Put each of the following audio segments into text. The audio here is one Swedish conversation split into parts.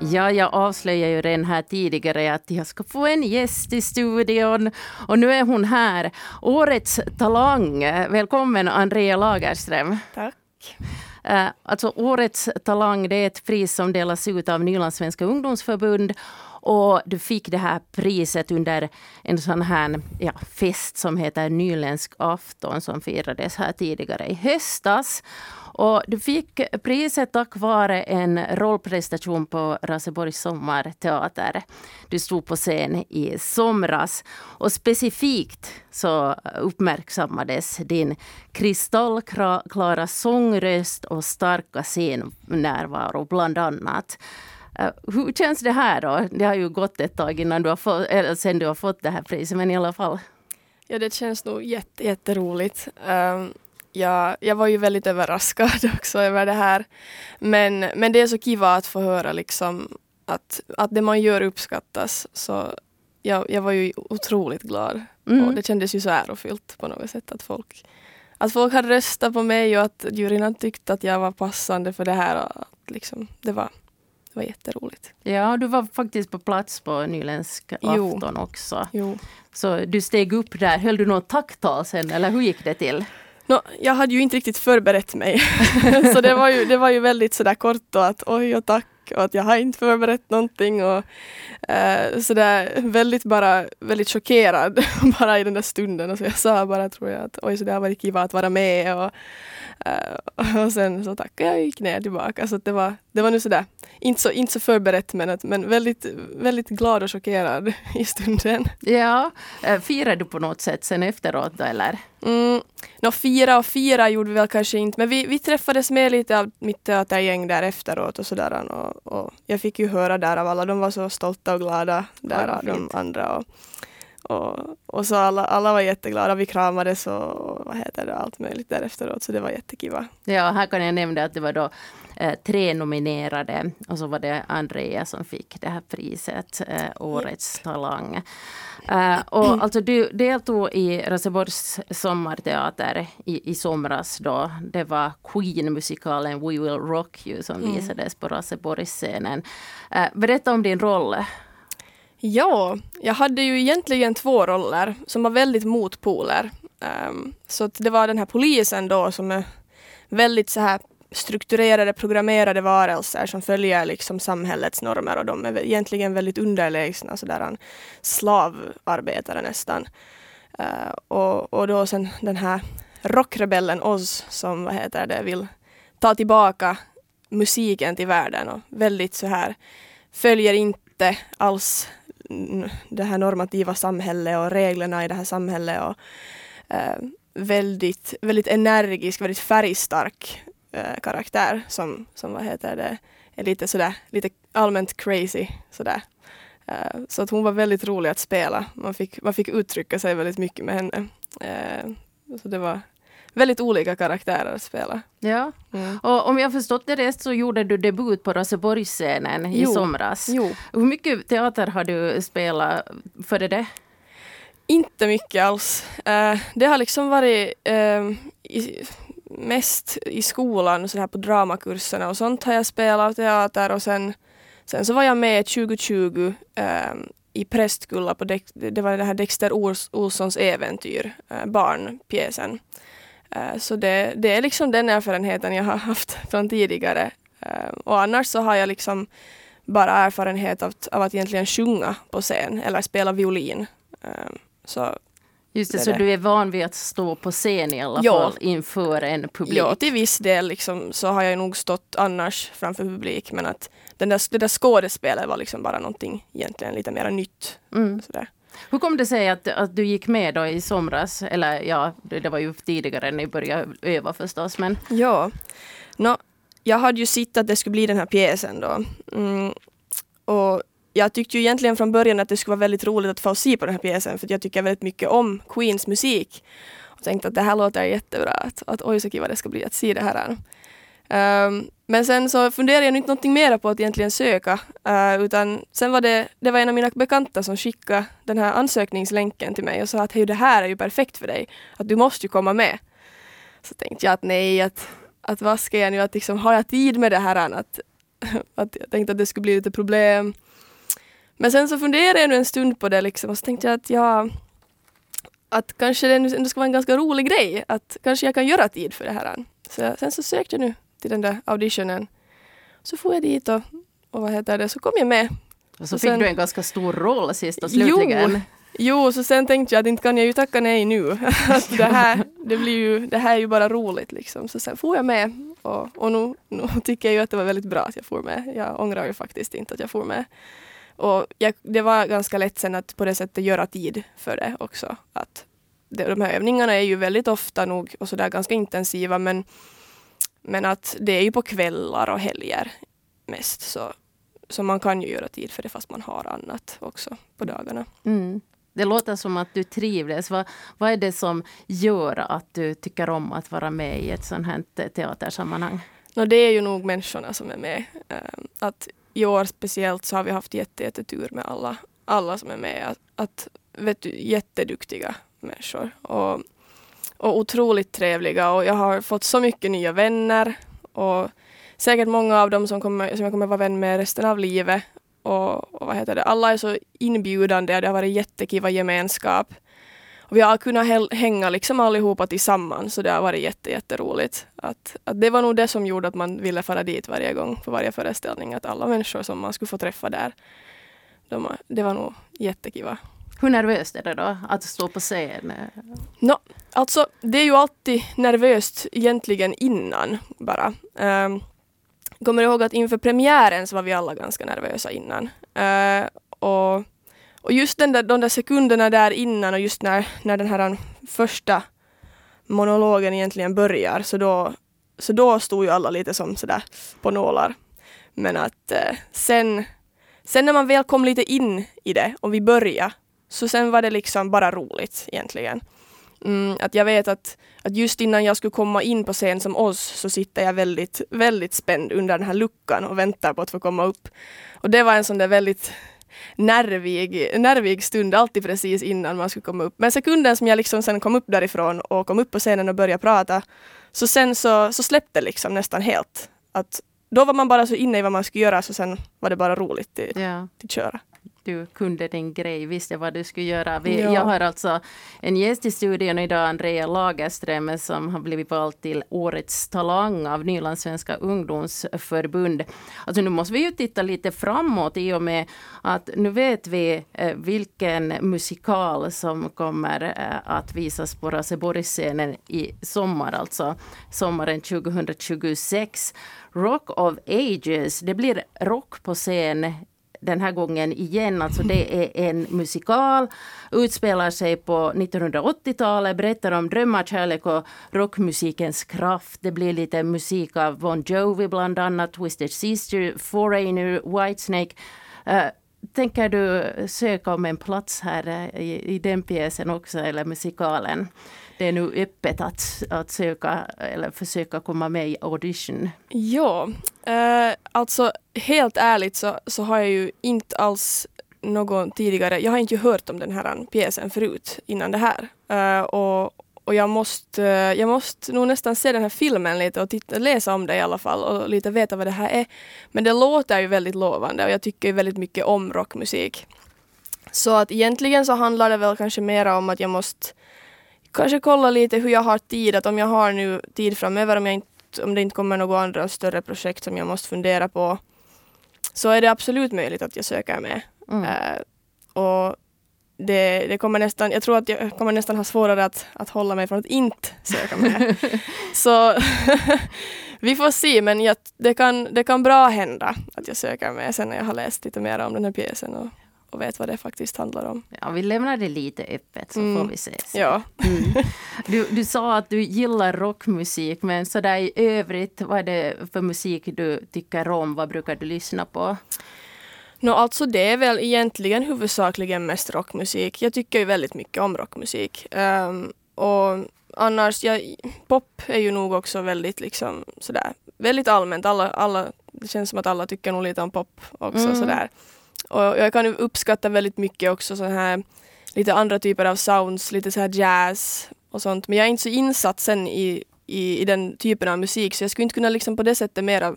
Ja, jag avslöjar ju den här tidigare att jag ska få en gäst i studion. Och nu är hon här. Årets talang. Välkommen Andrea Lagerström. Tack. Alltså årets talang, det är ett pris som delas ut av Nylandssvenska ungdomsförbund. Och du fick det här priset under en sån här fest som heter Nyländsk afton som firades här tidigare i höstas. Och du fick priset tack vare en rollprestation på Raseborgs sommarteater. Du stod på scen i somras och specifikt så uppmärksammades din kristallklara sångröst och starka scennärvaro bland annat. Hur känns det här då? Det har ju gått ett tag innan sen du har fått det här priset, men i alla fall. Ja, det känns nog jätteroligt. Jag var ju väldigt överraskad också över det här. Men det är så kiva att få höra liksom att det man gör uppskattas. Så jag var ju otroligt glad. Och det kändes ju så ärofyllt på något sätt att folk hade röstat på mig och att juryn hade tyckt att jag var passande för det här. Och liksom, det var jätteroligt. Ja, du var faktiskt på plats på Nyländsk afton också. Jo. Så du steg upp där. Höll du något tacktal sen eller hur gick det till? Jag hade ju inte riktigt förberett mig. Så det var ju väldigt sådär kort och att oj och tack och att jag har inte förberett någonting och sådär väldigt chockerad bara i den där stunden. Och så jag sa bara tror jag att oj så det har varit kiva att vara med och sen så tackade jag och gick ner tillbaka. Så det var nu sådär inte så förberett men väldigt, väldigt glad och chockerad i stunden. Ja, firar du på något sätt sen efteråt då, eller? Fira gjorde vi väl kanske inte, men vi träffades med lite av mitt teatergäng där efteråt och sådär och jag fick ju höra där av alla, de var så stolta och glada där av de andra och så alla var jätteglada, vi kramades och allt möjligt där efteråt, så det var jättekiva. Ja, här kan jag nämna att det var då 3 nominerade och så var det Andrea som fick det här priset, årets talang. Och alltså du deltog i Raseborgs sommarteater i somras då. Det var Queen-musikalen We Will Rock You som visades på Raseborgsscenen. Berätta om din roll. Ja, jag hade ju egentligen 2 roller som var väldigt motpoler. Så att det var den här polisen då som är väldigt så här strukturerade, programmerade varelser som följer liksom samhällets normer och de är egentligen väldigt underlägsna, sådär en slavarbetare nästan. Och då sen den här rockrebellen Oz som vill ta tillbaka musiken till världen och väldigt så här följer inte alls det här normativa samhället och reglerna i det här samhället och väldigt, väldigt energisk, väldigt färgstark karaktär som är lite sådär, lite allmänt crazy sådär. Så att hon var väldigt rolig att spela. Man fick uttrycka sig väldigt mycket med henne. Så det var väldigt olika karaktärer att spela. Ja, och om jag förstått det rätt så gjorde du debut på Raseborgsscenen i somras. Jo. Hur mycket teater har du spelat före det? Inte mycket alls. Det har liksom varit mest i skolan så här på dramakurserna och sånt har jag spelat teater och sen så var jag med 2020 i Prästkulla på det var det här Dexter Olssons äventyr, barnpjäsen. Så det är liksom den erfarenheten jag har haft från tidigare. Och annars så har jag liksom bara erfarenhet av att egentligen sjunga på scen eller spela violin. Så just det, så du är van vid att stå på scen i alla fall inför en publik? Ja, till viss del liksom, så har jag nog stått annars framför publik. Men att det där skådespelet var liksom bara någonting egentligen lite mer nytt. Sådär. Hur kom det sig att du gick med då i somras? Eller ja, det var ju tidigare när ni började öva förstås. Men... Ja, jag hade ju sett att det skulle bli den här pjäsen då. Och jag tyckte ju egentligen från början att det skulle vara väldigt roligt att få se på den här pjäsen. För jag tycker väldigt mycket om Queens musik. Och tänkte att det här låter jättebra. Att oj så kiva det ska bli att se det här. Men sen så funderade jag inte någonting mer på att egentligen söka. Utan sen var det var en av mina bekanta som skickade den här ansökningslänken till mig. Och sa att hej, det här är ju perfekt för dig. Att du måste ju komma med. Så tänkte jag att nej, att vad ska jag nu? Att liksom, har jag tid med det här? att jag tänkte att det skulle bli lite problem. Men sen så funderade jag nu en stund på det liksom, och så tänkte jag att kanske det ändå ska vara en ganska rolig grej. Att kanske jag kan göra tid för det här. Så sen så sökte jag nu till den där auditionen. Så får jag dit och så kom jag med. Och så fick du en ganska stor roll sist och slutligen. Jo, så sen tänkte jag att inte kan jag ju tacka nej nu. Att det här är ju bara roligt liksom. Så sen får jag med. Och nu tycker jag ju att det var väldigt bra att jag får med. Jag ångrar ju faktiskt inte att jag får med. Och det var ganska lätt sen att på det sättet göra tid för det också. Att de här övningarna är ju väldigt ofta nog och sådär ganska intensiva. Men att det är ju på kvällar och helger mest. Så man kan ju göra tid för det fast man har annat också på dagarna. Mm. Det låter som att du trivdes. Vad är det som gör att du tycker om att vara med i ett sånt här teatersammanhang? Det är ju nog människorna som är med. Att i år speciellt så har vi haft jättetur med alla som är med. Att vet du, jätteduktiga människor. Och otroligt trevliga. Och jag har fått så mycket nya vänner. Och säkert många av dem som jag kommer vara vän med resten av livet. Och alla är så inbjudande. Det har varit jättekiva gemenskap. Och vi har kunnat hänga liksom allihopa tillsammans. Så det har varit jätteroligt. Att det var nog det som gjorde att man ville fara dit varje gång på varje föreställning. Att alla människor som man skulle få träffa där. Det var nog jättekiva. Hur nervöst är det då att stå på scen? Alltså det är ju alltid nervöst egentligen innan bara. Kommer ihåg att inför premiären så var vi alla ganska nervösa innan. Och just de där sekunderna där innan och just när den här första monologen egentligen börjar så då stod ju alla lite som sådär på nålar. Men att sen när man väl kom lite in i det och vi började så sen var det liksom bara roligt egentligen. Att jag vet att just innan jag skulle komma in på scen som oss så sitter jag väldigt, väldigt spänd under den här luckan och väntar på att få komma upp. Och det var en sån där väldigt nervig stund alltid precis innan man skulle komma upp. Men sekunden som jag liksom sen kom upp därifrån och kom upp på scenen och började prata så sen så släppte liksom nästan helt. Att då var man bara så inne i vad man skulle göra så sen var det bara roligt till köra. Du kunde din grej, visste vad du skulle göra. Jag har alltså en gäst i studion idag, Andrea Lagerström, som har blivit vald till Årets talang av Nylandssvenska ungdomsförbund. Alltså nu måste vi ju titta lite framåt i och med att nu vet vi vilken musikal som kommer att visas på Raseborgsscenen i sommar, alltså sommaren 2026. Rock of Ages, det blir rock på scen den här gången igen. Alltså det är en musikal, utspelar sig på 1980-talet, berättar om drömmar, kärlek och rockmusikens kraft. Det blir lite musik av Bon Jovi bland annat, Twisted Sister, Foreigner, Whitesnake. Tänker du söka om en plats här i den pjäsen också, eller musikalen? Det är nu öppet att söka eller försöka komma med i audition. Ja, alltså helt ärligt så har jag ju inte alls någon tidigare, jag har inte hört om den här pjäsen förut innan det här. Och jag måste nog nästan se den här filmen lite och läsa om det i alla fall och lite veta vad det här är. Men det låter ju väldigt lovande och jag tycker ju väldigt mycket om rockmusik. Så att egentligen så handlar det väl kanske mer om att jag måste kanske kolla lite hur jag har tid, att om jag har nu tid framöver, om det inte kommer några andra större projekt som jag måste fundera på, så är det absolut möjligt att jag söker med. Och det kommer nästan, jag tror att jag kommer nästan ha svårare att hålla mig från att inte söka med. Så vi får se, men det kan bra hända att jag söker med sen när jag har läst lite mer om den här pjäsen och vet vad det faktiskt handlar om. Ja, vi lämnar det lite öppet så får vi se. Ja. Du sa att du gillar rockmusik, men så där i övrigt, vad är det för musik du tycker om? Vad brukar du lyssna på? Alltså det är väl egentligen huvudsakligen mest rockmusik. Jag tycker ju väldigt mycket om rockmusik. Och annars, pop är ju nog också väldigt liksom sådär, väldigt allmänt. Alla, det känns som att alla tycker nog lite om pop också sådär. Och jag kan uppskatta väldigt mycket också så här lite andra typer av sounds, lite så här jazz och sånt. Men jag är inte så insatt sen i den typen av musik, så jag skulle inte kunna liksom på det sättet mera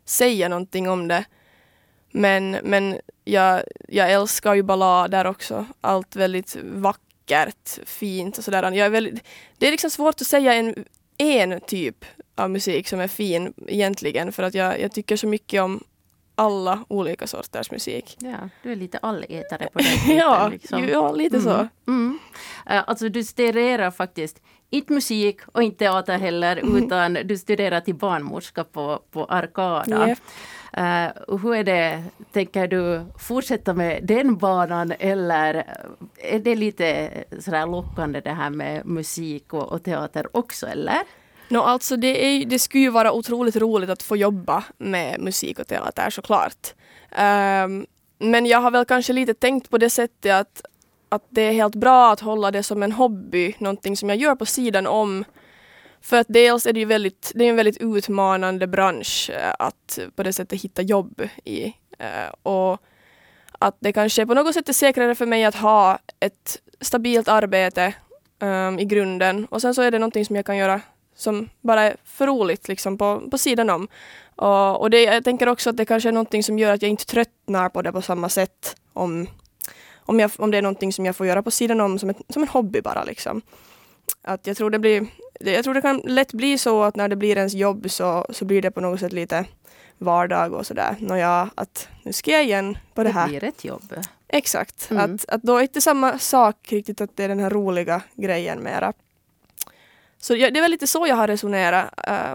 säga någonting om det. Men jag älskar ju ballader också. Allt väldigt vackert, fint och sådär. Det är liksom svårt att säga en typ av musik som är fin egentligen. För att jag tycker så mycket om alla olika sorters musik. Ja, du är lite allätare på den tiden. Ja, liksom. ja, lite så. Alltså du studerar faktiskt inte musik och inte teater heller, utan du studerar till barnmorska på Arkada. Yep. Hur är det, tänker du fortsätta med den banan, eller är det lite sådär lockande det här med musik och teater också, eller? Alltså det skulle ju vara otroligt roligt att få jobba med musik och teater, såklart. Men jag har väl kanske lite tänkt på det sättet att det är helt bra att hålla det som en hobby, någonting som jag gör på sidan om. För att dels är det ju en väldigt utmanande bransch att på det sättet hitta jobb i. Och att det kanske på något sätt är säkrare för mig att ha ett stabilt arbete i grunden. Och sen så är det någonting som jag kan göra som bara är för roligt liksom på sidan om. Och jag tänker också att det kanske är någonting som gör att jag inte tröttnar på det på samma sätt om det är någonting som jag får göra på sidan om som en hobby bara liksom. Att jag tror det kan lätt bli så att när det blir ens jobb så blir det på något sätt lite vardag och sådär. Att nu ska jag igen på det här. Det blir ett jobb. Exakt. Att då är inte samma sak riktigt, att det är den här roliga grejen mera. Så det är väl lite så jag har resonerat.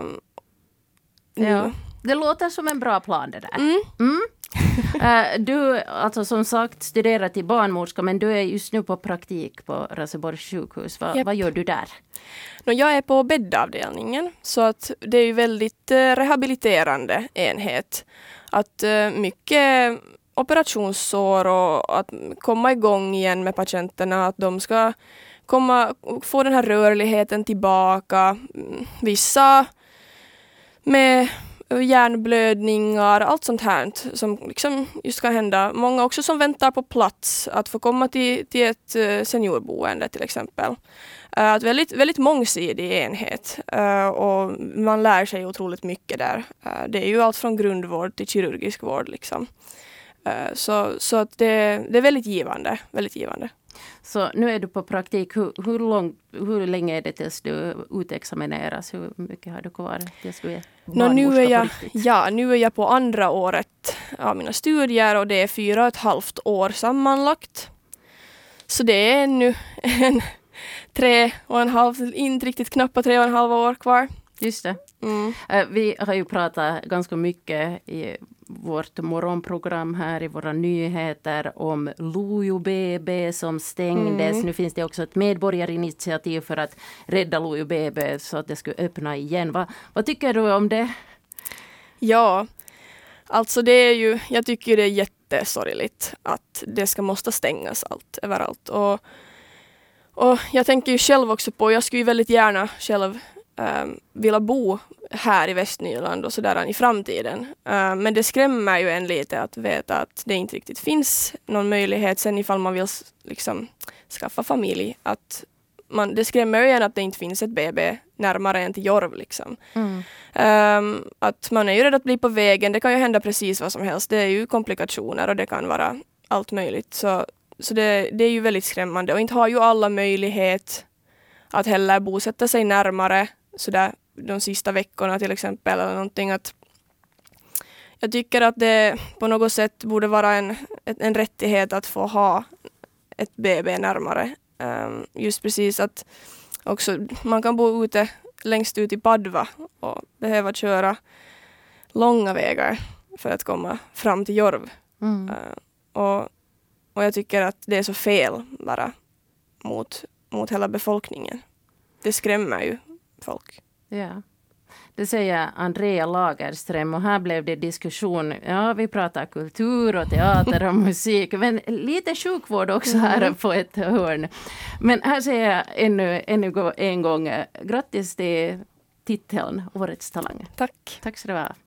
Ja. Det låter som en bra plan det där. Du, alltså som sagt, studerar till barnmorska, men du är just nu på praktik på Raseborgs sjukhus. Vad gör du där? Jag är på bäddavdelningen, så att det är ju väldigt rehabiliterande enhet. Att mycket operationssår och att komma igång igen med patienterna, att de ska få den här rörligheten tillbaka. Vissa med hjärnblödningar, allt sånt här som liksom just kan hända. Många också som väntar på plats att få komma till ett seniorboende till exempel. Ett väldigt, väldigt mångsidig enhet och man lär sig otroligt mycket där. Det är ju allt från grundvård till kirurgisk vård liksom. Så att det är väldigt givande, väldigt givande. Så nu är du på praktik. Hur länge är det tills du utexamineras? Hur mycket har du kvar tills du är barnmorska på riktigt? Nu är jag på andra året av mina studier och det är 4,5 år sammanlagt. Så det är nu 3,5, inte riktigt knappt 3,5 år kvar. Just det. Vi har ju pratat ganska mycket i vårt morgonprogram här i våra nyheter om Lojo BB som stängdes. Nu finns det också ett medborgarinitiativ för att rädda Lojo BB så att det skulle öppna igen. Vad tycker du om det? Ja, alltså jag tycker det är jättesorgligt att det måste stängas överallt. Och jag tänker ju själv också på, jag skulle ju väldigt gärna själv vilja bo här i Västnyland och sådär i framtiden. Men det skrämmer ju en lite att veta att det inte riktigt finns någon möjlighet sen ifall man vill liksom skaffa familj. Det skrämmer ju en att det inte finns ett BB närmare än till Jorv liksom. Att man är ju rädd att bli på vägen. Det kan ju hända precis vad som helst. Det är ju komplikationer och det kan vara allt möjligt. Så det är ju väldigt skrämmande. Och inte har ju alla möjlighet att heller bosätta sig närmare sådär de sista veckorna till exempel eller någonting. Att jag tycker att det på något sätt borde vara en rättighet att få ha ett BB närmare. Just precis att också man kan bo längst ut i Padva och behöva köra långa vägar för att komma fram till Jorv. Och jag tycker att det är så fel bara mot hela befolkningen. Det skrämmer ju folk. Ja. Det säger Andrea Lagerström och här blev det diskussion. Ja, vi pratar kultur och teater och musik, men lite sjukvård också här på ett hörn. Men här säger jag ännu en gång grattis till titeln Årets talang. Tack. Tack ska det vara.